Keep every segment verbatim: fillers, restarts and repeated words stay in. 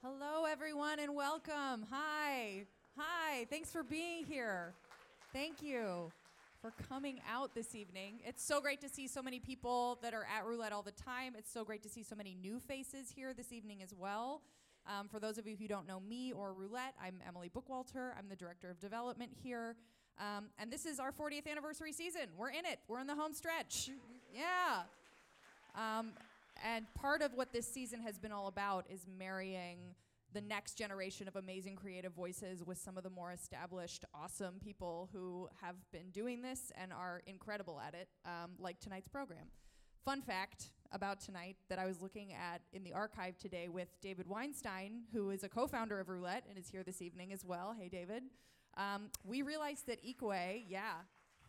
Hello, everyone, and welcome. Hi. Hi. Thanks for being here. Thank you for coming out this evening. It's so great to see so many people that are at Roulette all the time. It's so great to see so many new faces here this evening as well. Um, for those of you who don't know me or Roulette, I'm Emily Bookwalter. I'm the Director of Development here. Um, and this is our fortieth anniversary season. We're in it. We're in the home stretch. Yeah. Um, and part of what this season has been all about is marrying the next generation of amazing creative voices with some of the more established, awesome people who have been doing this and are incredible at it, um, like tonight's program. Fun fact about tonight that I was looking at in the archive today with David Weinstein, who is a co-founder of Roulette and is here this evening as well. Hey, David. Um, we realized that Ikue, yeah,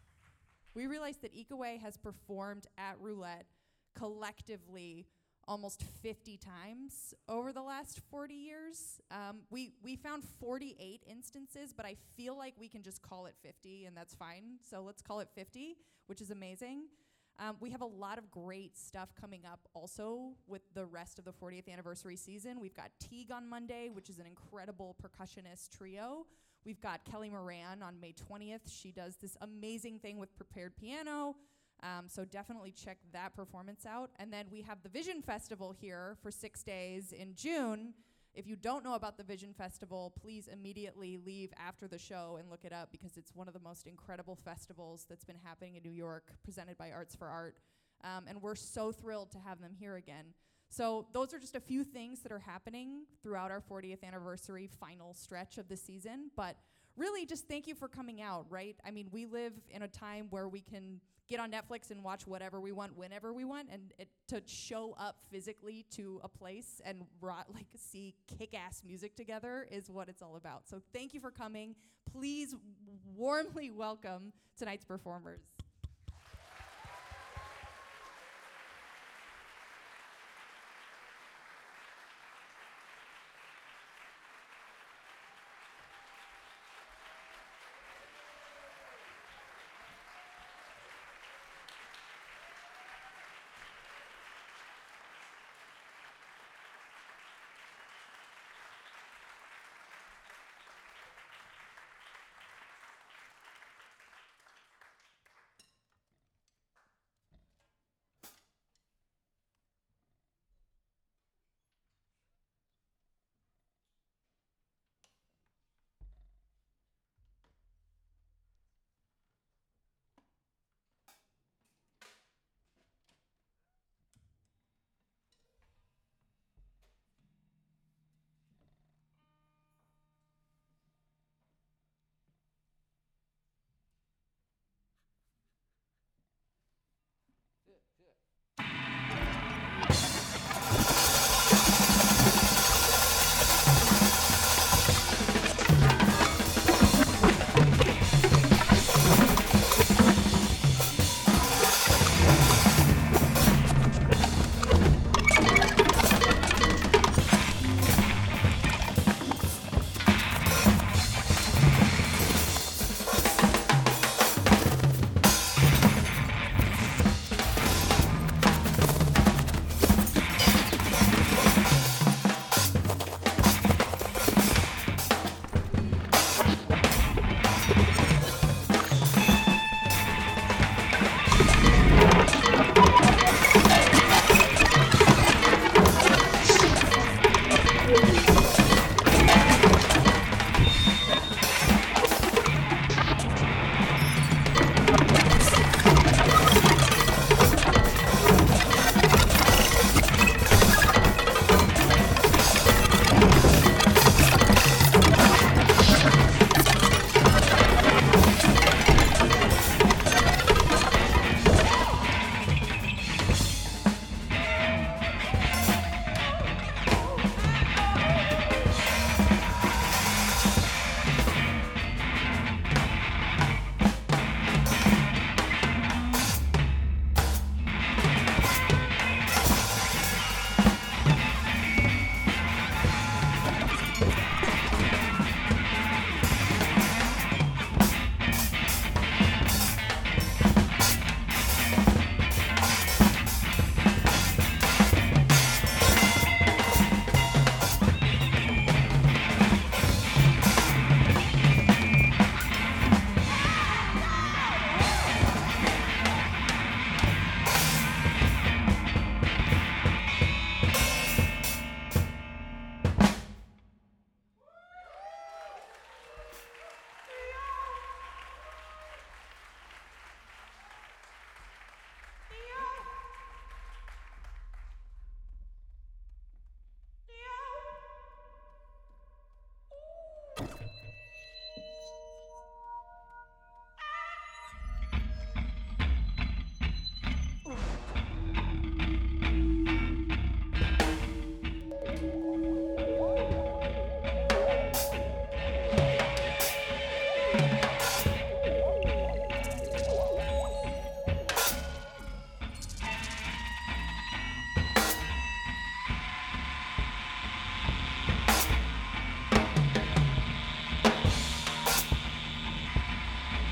we realized that Ikue has performed at Roulette collectively almost fifty times over the last forty years. Um, we, we found forty-eight instances, but I feel like we can just call it fifty, and that's fine. So let's call it fifty, which is amazing. Um, we have a lot of great stuff coming up also with the rest of the fortieth anniversary season. We've got Teague on Monday, which is an incredible percussionist trio. We've got Kelly Moran on May twentieth. She does this amazing thing with prepared piano. Um, so definitely check that performance out. And then we have the Vision Festival here for six days in June. If you don't know about the Vision Festival, please immediately leave after the show and look it up because it's one of the most incredible festivals that's been happening in New York, presented by Arts for Art. Um, and we're so thrilled to have them here again. So those are just a few things that are happening throughout our fortieth anniversary final stretch of the season. But really, just thank you for coming out, right? I mean, we live in a time where we can get on Netflix and watch whatever we want, whenever we want, and it, to show up physically to a place and ro- like see kick-ass music together is what it's all about. So thank you for coming. Please warmly welcome tonight's performers.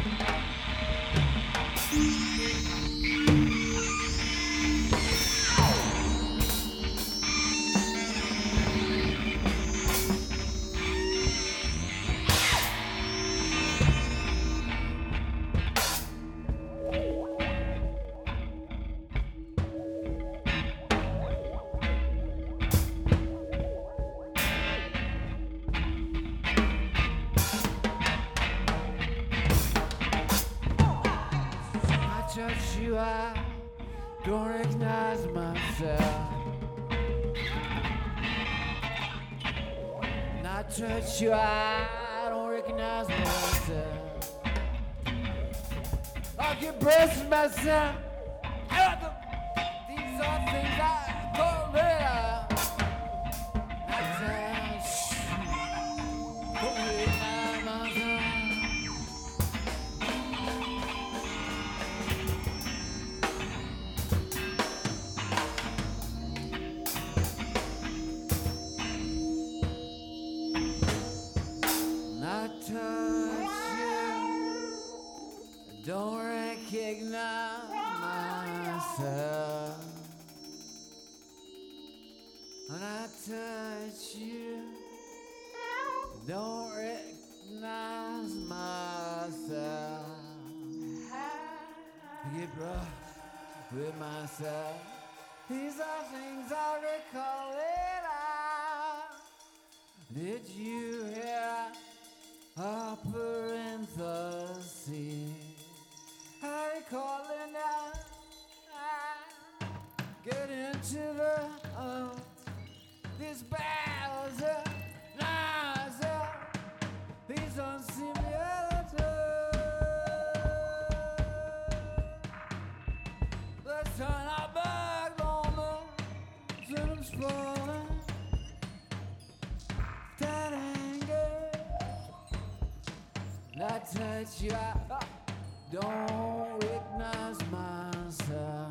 touch you, I don't recognize myself. When I touch you, I don't recognize myself. I get breasts myself. I the, these are things I call later. I touch you, don't recognize myself. I touch you, don't recognize myself. When I touch you, don't recognize myself. I get rough with myself. These are things I recall later. Did you hear? A parenthesis, I recall it now. Get into the uh, these battles, uh, lies, uh, these unsimilarities. Let's turn our back on the film spawning. That anger. I touch you, I don't recognize myself.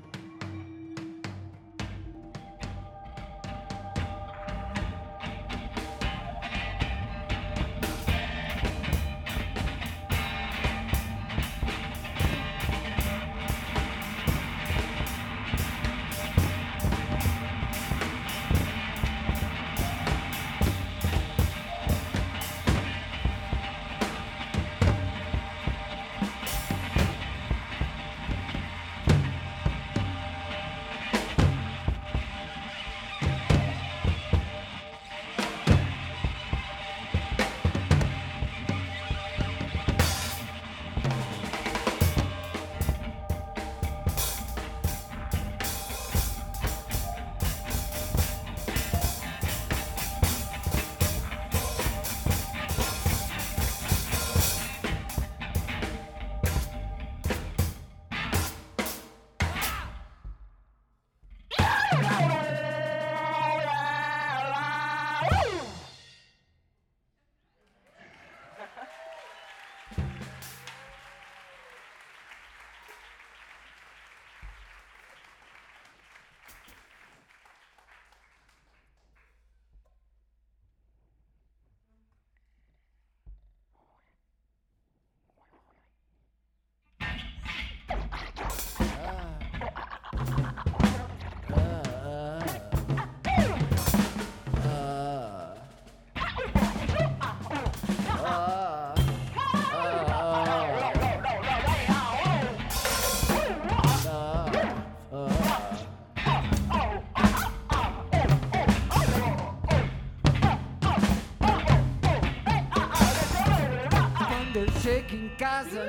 Shaking casa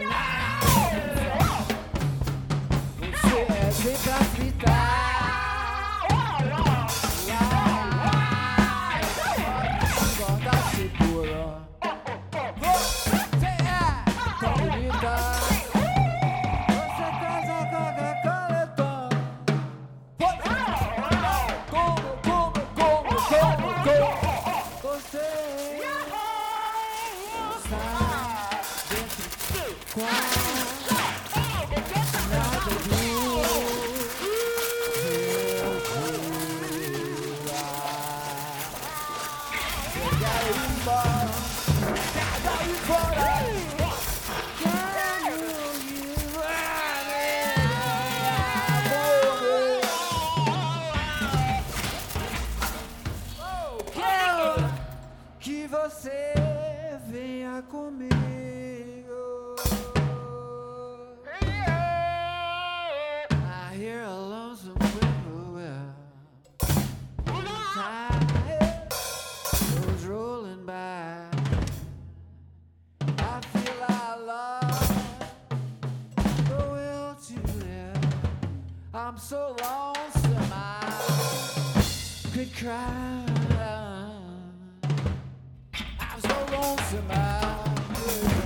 você é decapitar. Acorda seguro. Você é tão bonita. Você traz a Coca-Cola então. Como, como, como, como, como. Você está Yeah. so lonesome I could cry. I'm so lonesome I could cry.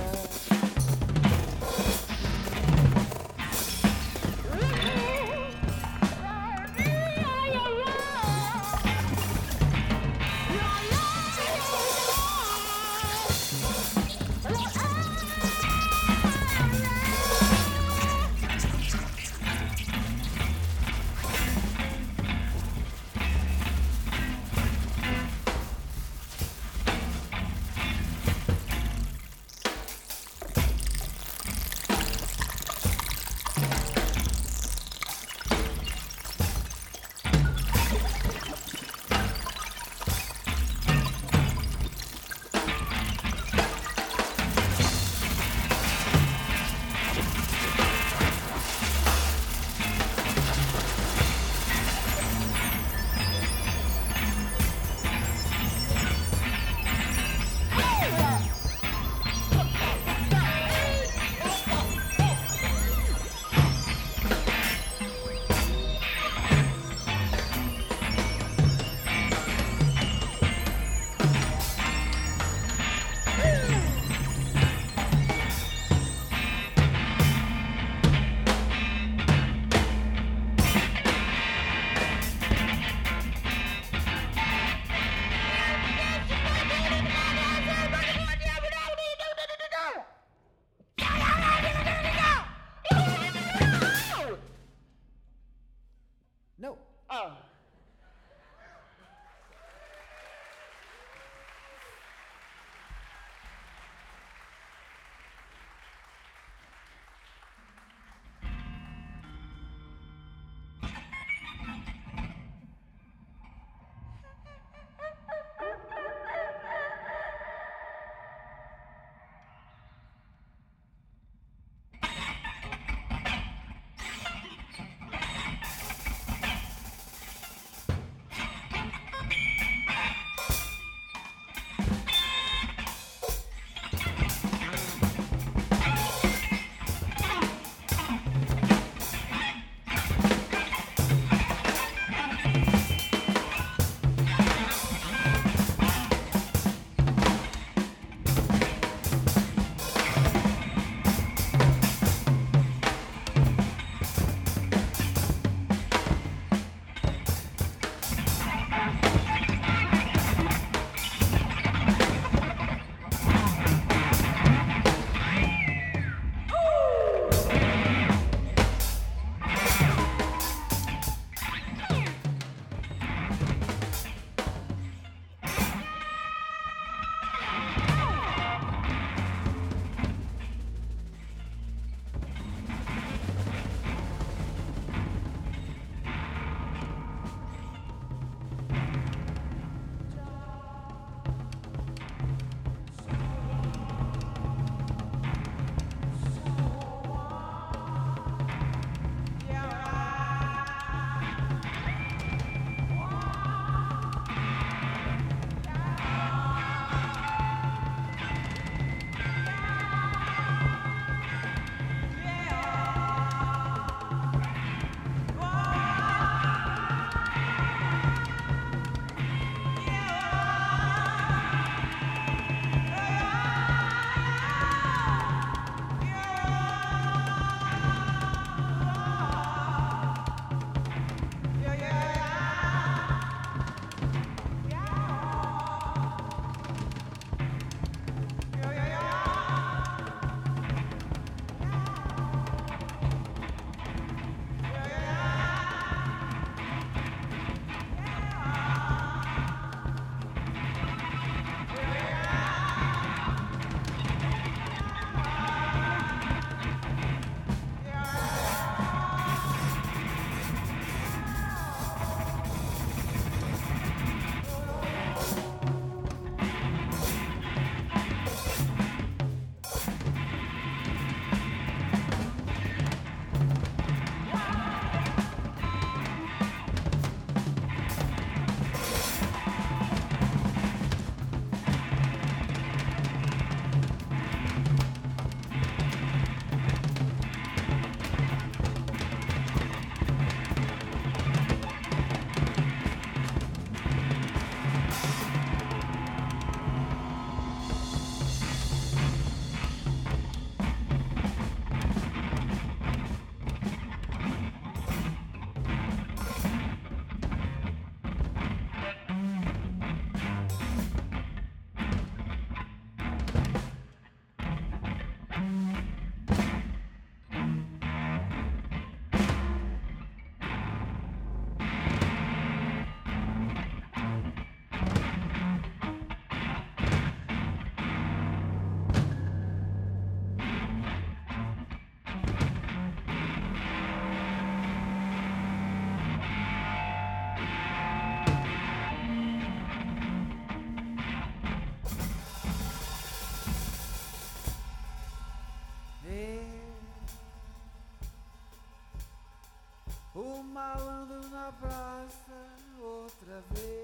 O malandro na praça outra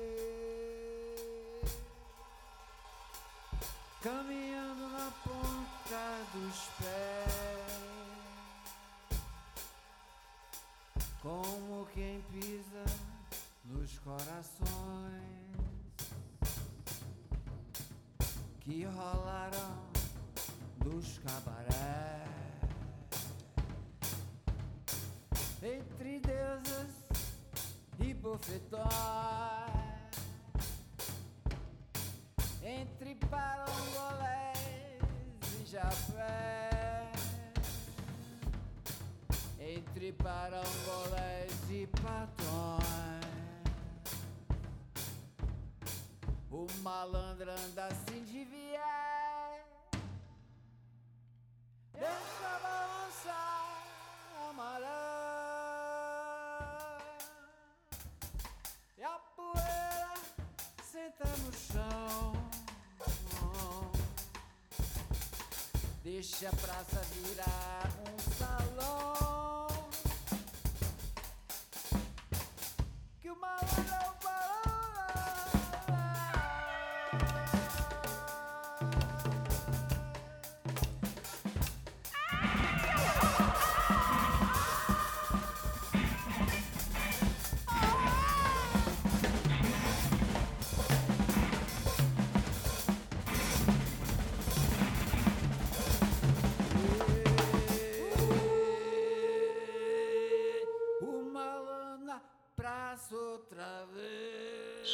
vez, caminhando na ponta dos pés, como quem pisa nos corações que rolaram dos cabarés, entre deusas e bofetões, entre parangolés e japés, entre parangolés e patrões. O malandro anda assim de viés, deixa balançar a maré, e a poeira senta no chão, deixa a praça virar um salão, que o malandro é o barão. Outra vez,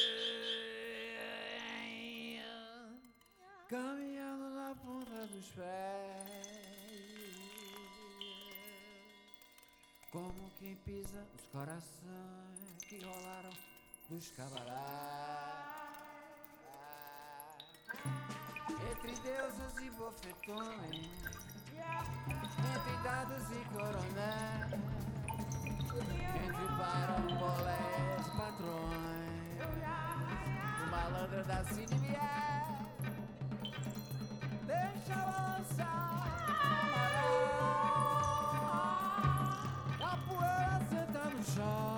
caminhando na ponta dos pés, como quem pisa os corações que rolaram dos cabarés, entre deusas e bofetões, entre dados e coronéis, entre parangolés e patrões, o malandro da Cine vier, deixa balançar a poeira senta no chão,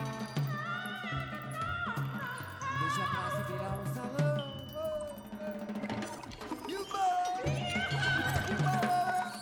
deixa a praça virar um salão, e o boi, e o balão.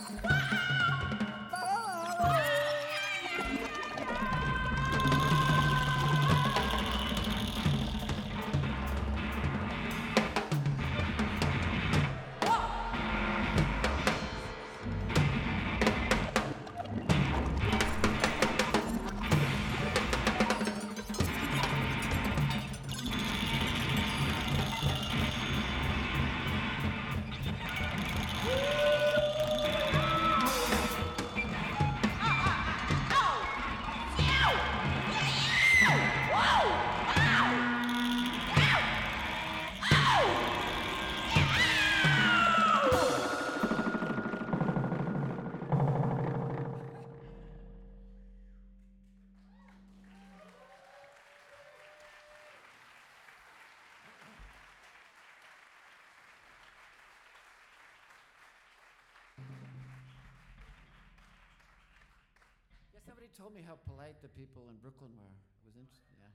Somebody told me how polite the people in Brooklyn were. It was interesting, yeah.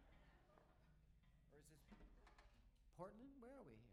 Or is this Portland? Where are we here?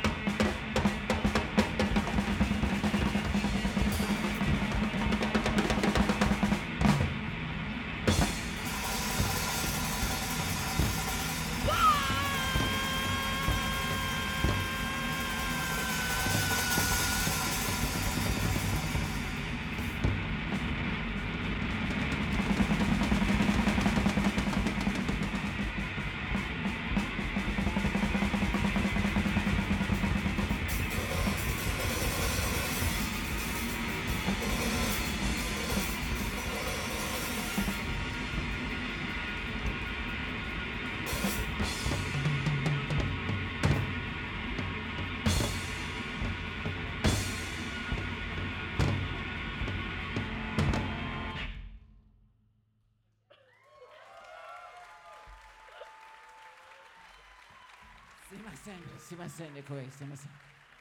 せんすいませんねこれすいません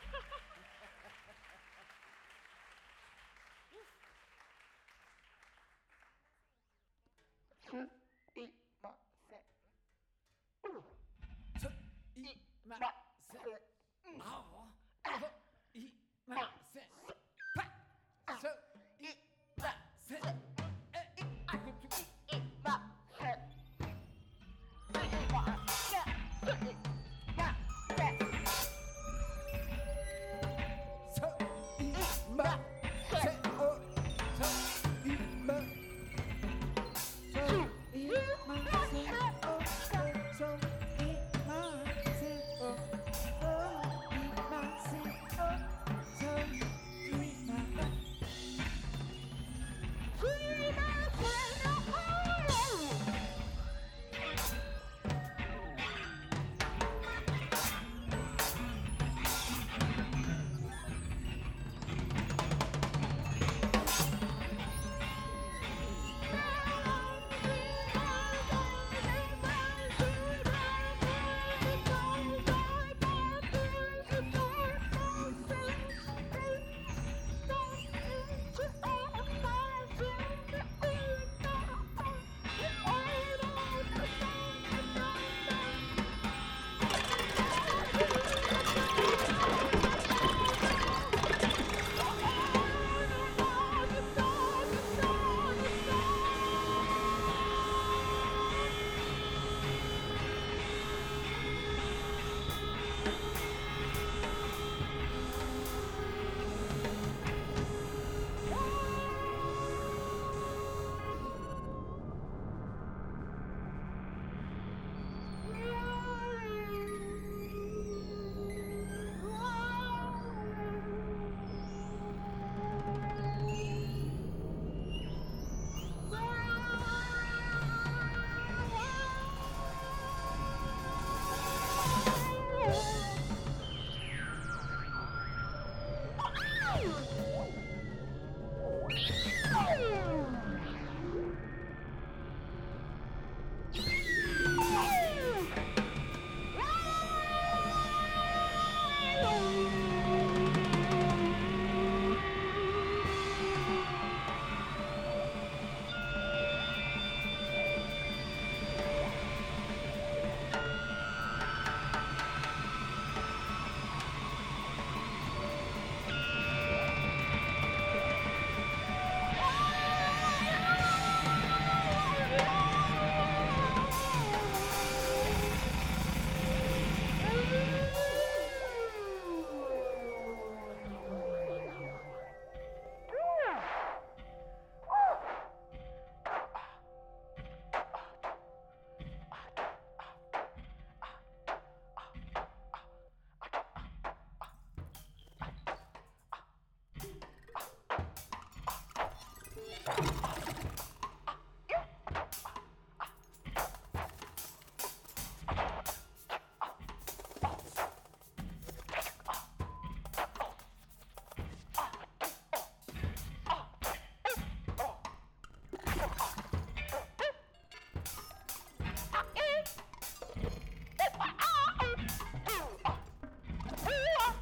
すいませんすいませんああすいませんパッすいませんえいません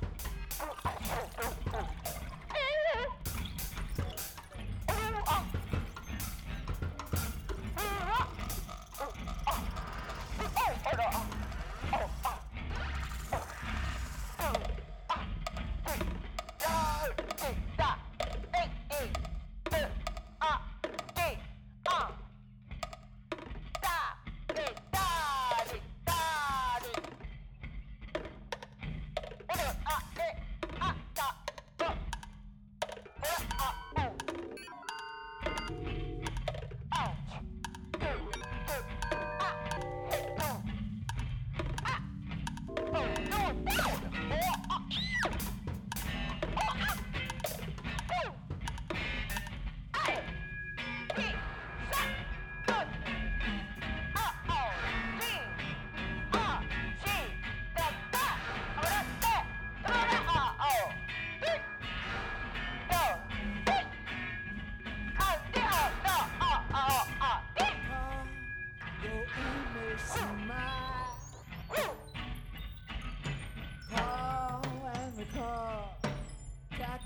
Oh!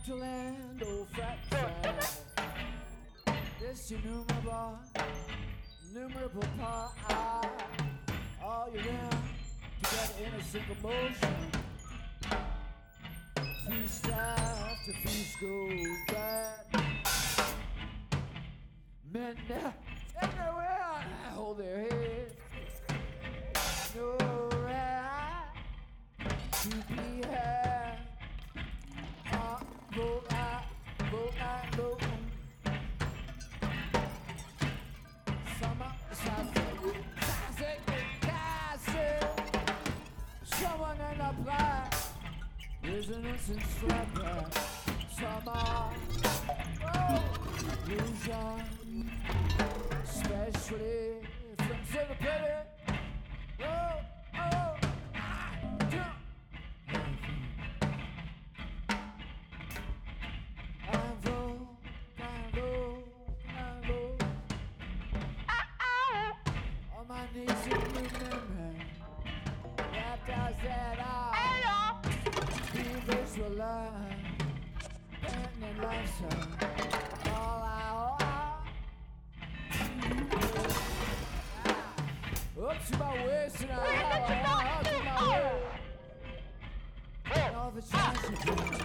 to land, old fat fat. This innumerable, innumerable part, all you round together in a single motion. Feast after feast goes bad. Men now everywhere hold their head. No right to be had. Uh, vote out, vote out, vote. Summer, Saturday, Saturday, Castle. Someone in the black is an innocent strapper. Summer, oh, illusion, especially from Silver Planet. Oh, oh, ah, yeah. Up to my waist and I up to my waist. All the chances.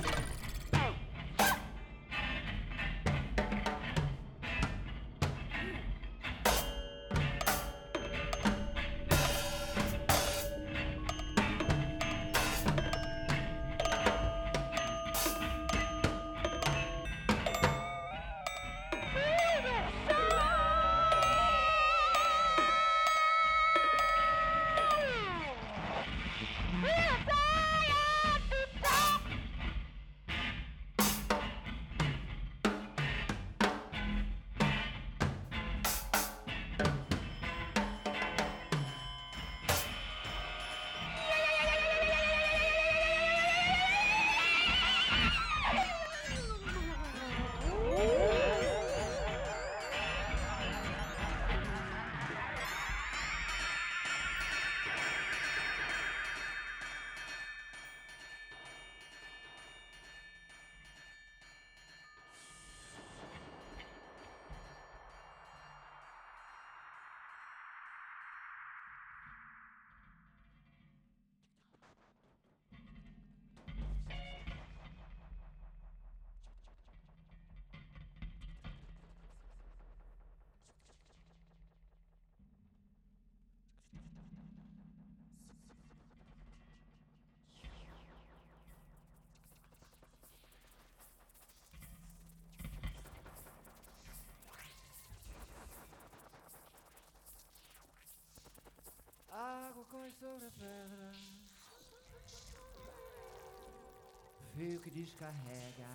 Água corre sobre a pedra, fio que descarrega.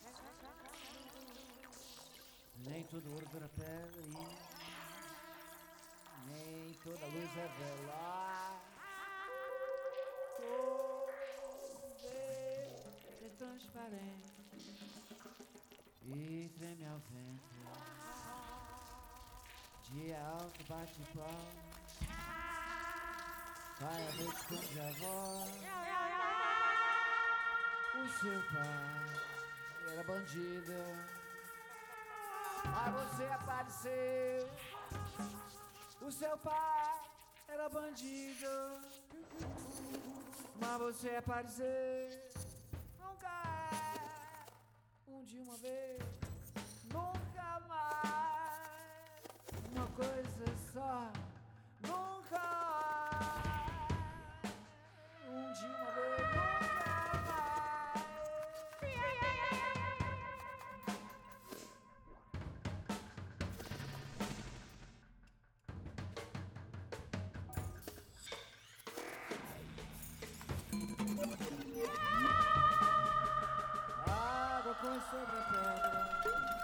Nem todo ouro dura pedra e nem toda luz é velar. O verde é transparente e treme ao vento. Dia alto bate palma. Vai a noite esconde a voz. O seu pai era bandido, mas você apareceu. O seu pai era bandido, mas você apareceu. Nunca, um dia uma vez, nunca mais. Uma coisa só, nunca. Um dia uma vez, nunca mais. Água corre sobre a pedra,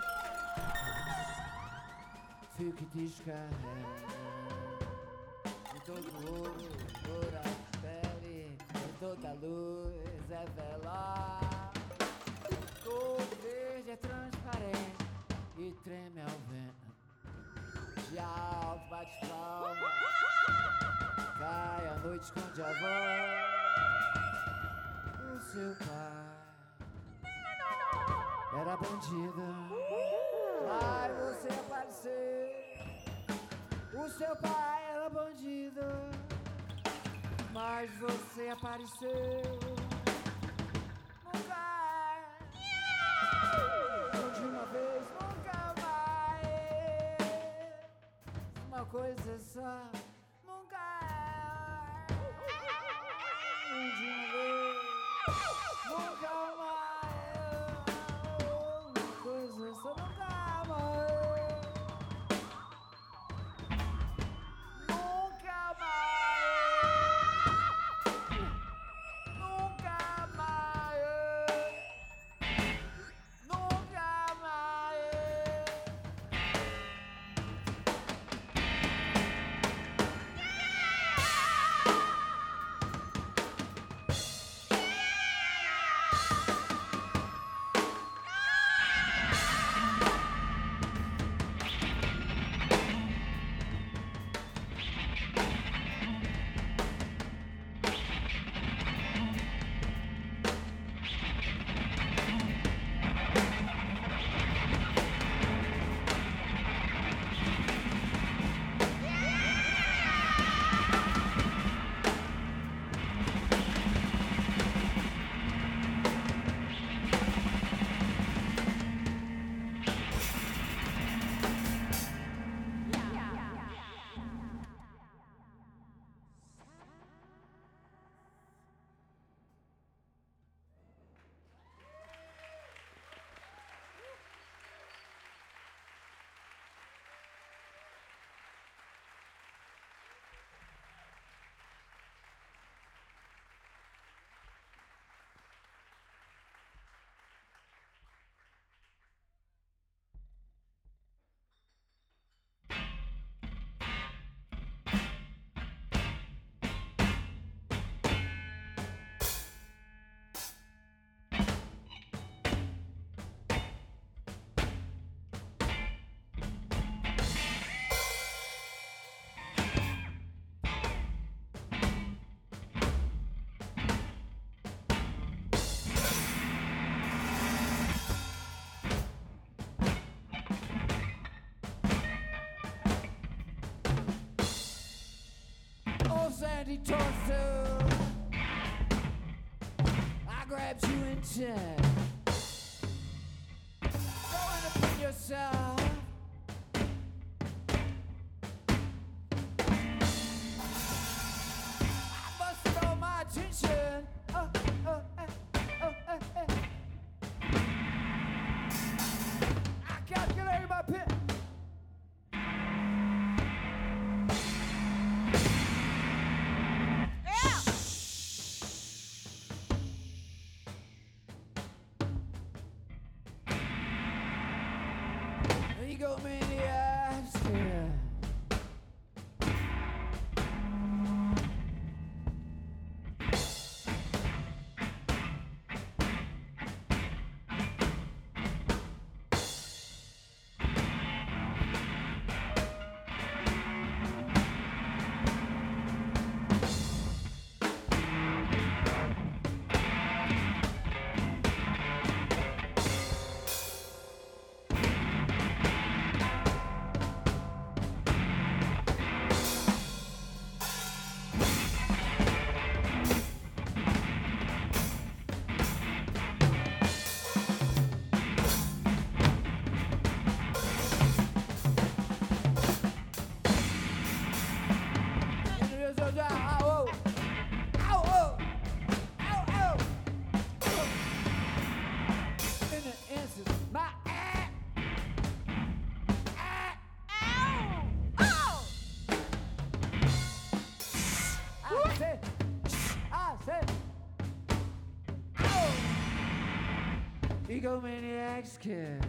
fio que descarrega. E todo ouro doura a pele, e toda luz é velar. Cor verde é transparente e treme ao vento. De alto bate palma, cai a noite, esconde a voz. O seu pai era bandida, mas você apareceu. O seu pai era bandido, mas você apareceu. Nunca, de uma vez, nunca mais. Uma coisa só, nunca. De uma vez, nunca mais. Uma coisa só, nunca mais. Sandy torso, I grabbed you in ten. Throwing up in yourself. I busted all my attention. Oh, oh, eh, oh, eh, eh. I calculated my pit. Egomaniacs, yeah. Egomaniacs kid.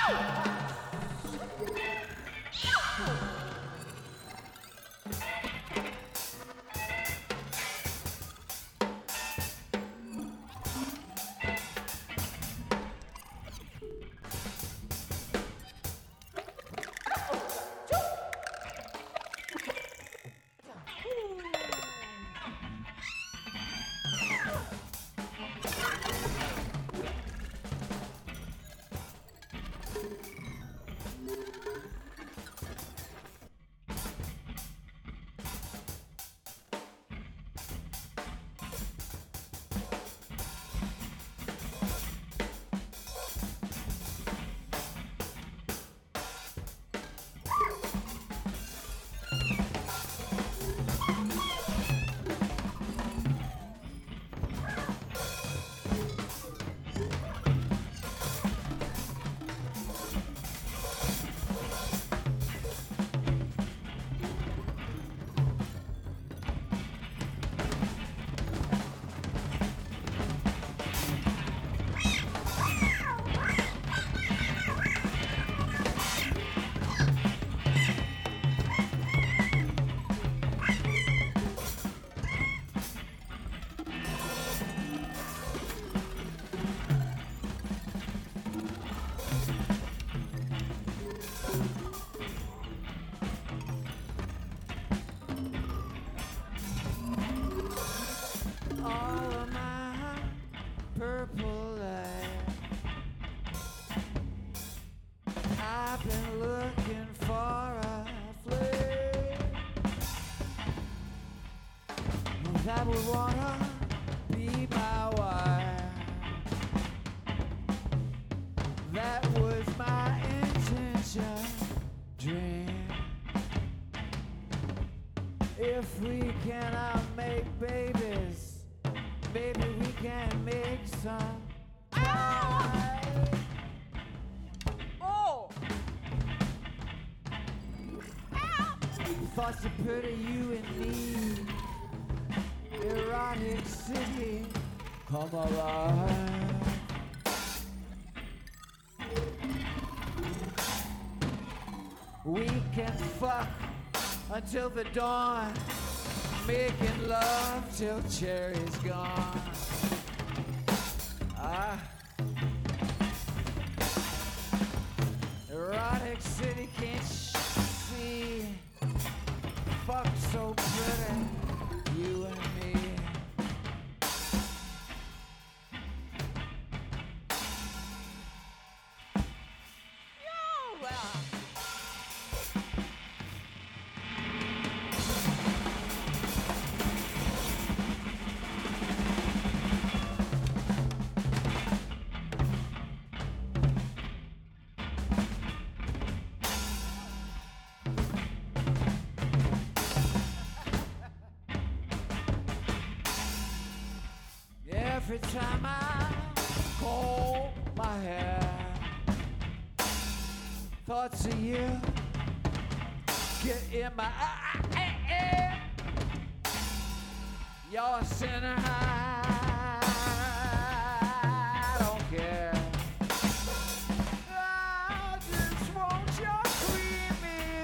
that would wanna be my wife. That was my intention, dream. If we cannot make babies, maybe we can make some. Ow! Oh! Ow! Thoughts of pretty you and me, erotic city, come alive. We can fuck until the dawn, making love till cherry's gone. Ah, erotic city, can't sh- see? Fuck so pretty, you and me. Yo! uh, Every time I comb my hair, thoughts of you get in my eye. You're a sinner, I don't care. I just want your creamy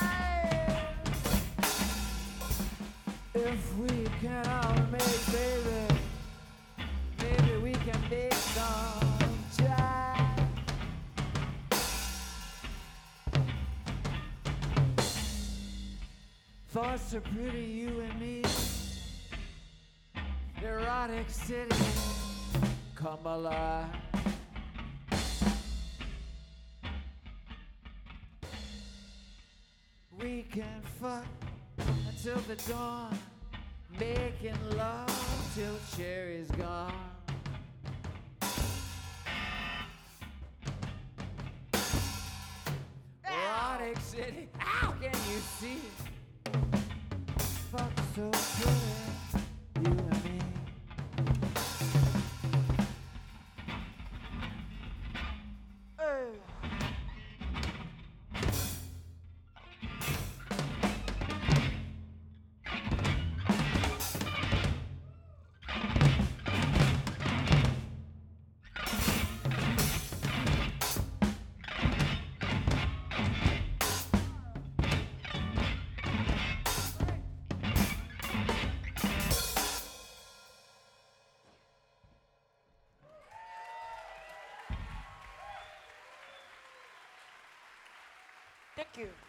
thighs. If we cannot make baby, maybe we can make some jive. Thoughts are pretty, you and me. Erotic city, come alive. We can fuck until the dawn, making love till cherry's gone. Erotic city, how can you see? Fuck so pretty, you and me. Hey. you.